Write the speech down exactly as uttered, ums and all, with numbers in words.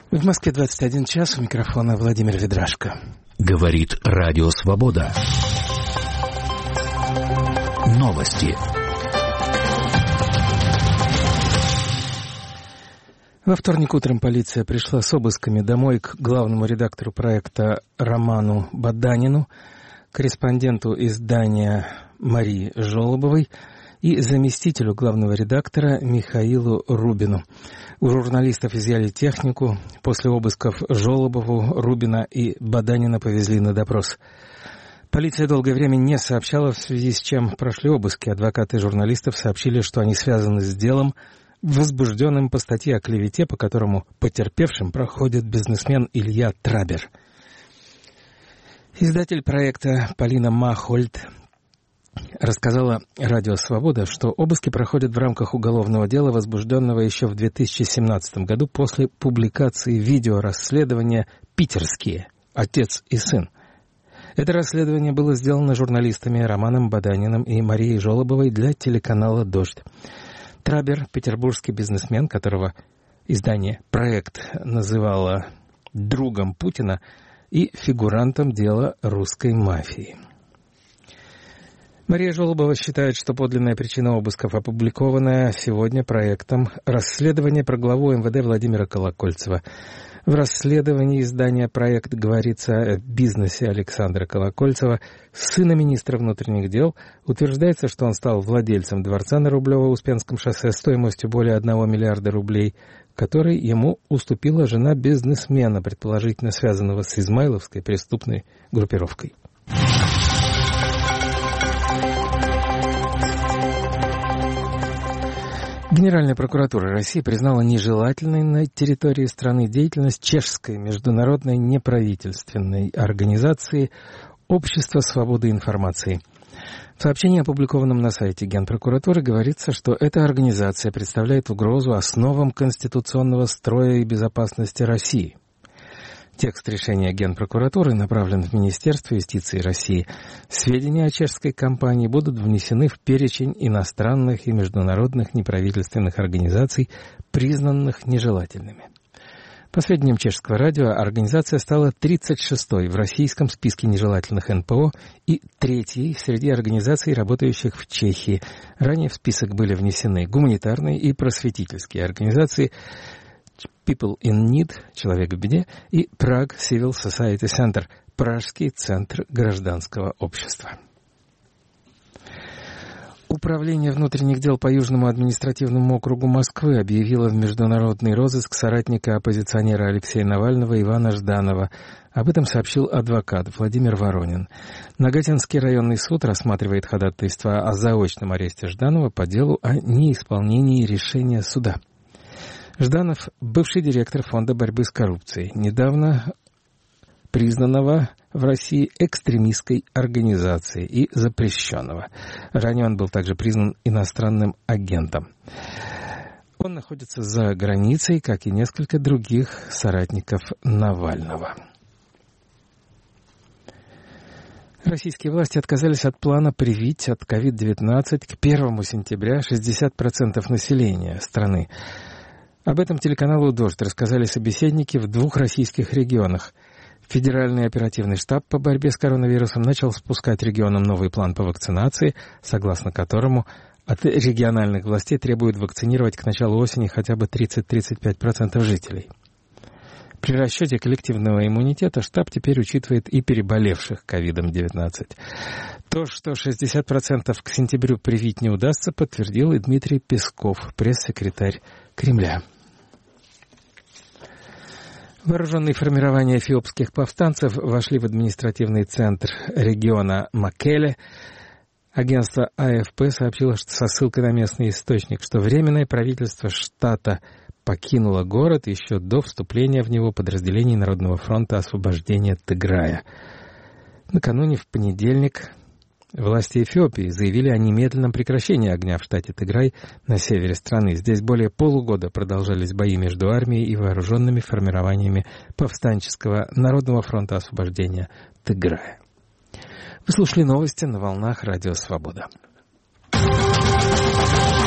В Москве двадцать один час, у микрофона Владимир Ведрашко. Говорит Радио Свобода. Новости. Во вторник утром полиция пришла с обысками домой к главному редактору проекта Роману Баданину, корреспонденту издания Марии Жолобовой и заместителю главного редактора Михаилу Рубину. У журналистов изъяли технику. После обысков Жолобову, Рубина и Баданина повезли на допрос. Полиция долгое время не сообщала, в связи с чем прошли обыски. Адвокаты журналистов сообщили, что они связаны с делом, возбужденным по статье о клевете, по которому потерпевшим проходит бизнесмен Илья Трабер. Издатель проекта Полина Махольд рассказала Радио Свобода, что обыски проходят в рамках уголовного дела, возбужденного еще в две тысячи семнадцатом году после публикации видеорасследования «Питерские. Отец и сын». Это расследование было сделано журналистами Романом Баданиным и Марией Жолобовой для телеканала «Дождь». Трабер, петербургский бизнесмен, которого издание «Проект» называло другом Путина и фигурантом дела русской мафии. Мария Жолобова считает, что подлинная причина обысков, опубликованная сегодня проектом расследования про главу эм вэ дэ Владимира Колокольцева. В расследовании издания «Проект» говорится о бизнесе Александра Колокольцева, сына министра внутренних дел. Утверждается, что он стал владельцем дворца на Рублево-Успенском шоссе стоимостью более одного миллиарда рублей, который ему уступила жена бизнесмена, предположительно связанного с измайловской преступной группировкой. Генеральная прокуратура России признала нежелательной на территории страны деятельность чешской международной неправительственной организации «Общество свободы информации». В сообщении, опубликованном на сайте Генпрокуратуры, говорится, что эта организация представляет угрозу основам конституционного строя и безопасности России. Текст решения Генпрокуратуры направлен в Министерство юстиции России. Сведения о чешской компании будут внесены в перечень иностранных и международных неправительственных организаций, признанных нежелательными. По сведениям чешского радио, организация стала тридцать шестой в российском списке нежелательных эн пэ о и третьей среди организаций, работающих в Чехии. Ранее в список были внесены гуманитарные и просветительские организации People in Need, Человек в беде, и Prague Civil Society Center, Пражский центр гражданского общества. Управление внутренних дел по Южному административному округу Москвы объявило в международный розыск соратника оппозиционера Алексея Навального Ивана Жданова. Об этом сообщил адвокат Владимир Воронин. Нагатинский районный суд рассматривает ходатайство о заочном аресте Жданова по делу о неисполнении решения суда. Жданов – бывший директор Фонда борьбы с коррупцией, недавно признанного в России экстремистской организацией и запрещенного. Ранее он был также признан иностранным агентом. Он находится за границей, как и несколько других соратников Навального. Российские власти отказались от плана привить от ковид девятнадцать к первому сентября шестьдесят процентов населения страны. Об этом телеканалу «Дождь» рассказали собеседники в двух российских регионах. Федеральный оперативный штаб по борьбе с коронавирусом начал спускать регионам новый план по вакцинации, согласно которому от региональных властей требуют вакцинировать к началу осени хотя бы тридцать-тридцать пять процентов жителей. При расчете коллективного иммунитета штаб теперь учитывает и переболевших ковид девятнадцать. То, что шестьдесят процентов к сентябрю привить не удастся, подтвердил и Дмитрий Песков, пресс-секретарь Кремля. Вооруженные формирования эфиопских повстанцев вошли в административный центр региона Макеле. Агентство а эф пэ сообщило, что со ссылкой на местный источник, что Временное правительство штата покинуло город еще до вступления в него подразделений Народного фронта освобождения Тыграя. Накануне, в понедельник, власти Эфиопии заявили о немедленном прекращении огня в штате Тыграй на севере страны. Здесь более полугода продолжались бои между армией и вооруженными формированиями повстанческого Народного фронта освобождения Тыграя. Вы слушали новости на волнах Радио Свобода.